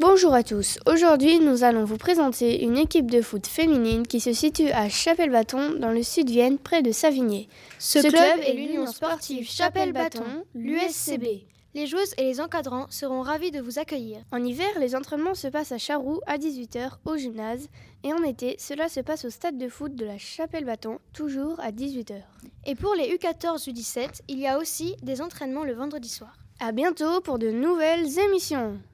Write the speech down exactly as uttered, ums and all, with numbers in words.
Bonjour à tous, aujourd'hui nous allons vous présenter une équipe de foot féminine qui se situe à Chapelle-Bâton dans le sud-Vienne près de Savigné. Ce, Ce club est l'Union Sportive Chapelle-Bâton, l'U S C B. Les joueuses et les encadrants seront ravis de vous accueillir. En hiver, les entraînements se passent à Charroux à dix-huit heures au gymnase et en été, cela se passe au stade de foot de la Chapelle-Bâton, toujours à dix-huit heures. Et pour les U quatorze U dix-sept, il y a aussi des entraînements le vendredi soir. À bientôt pour de nouvelles émissions.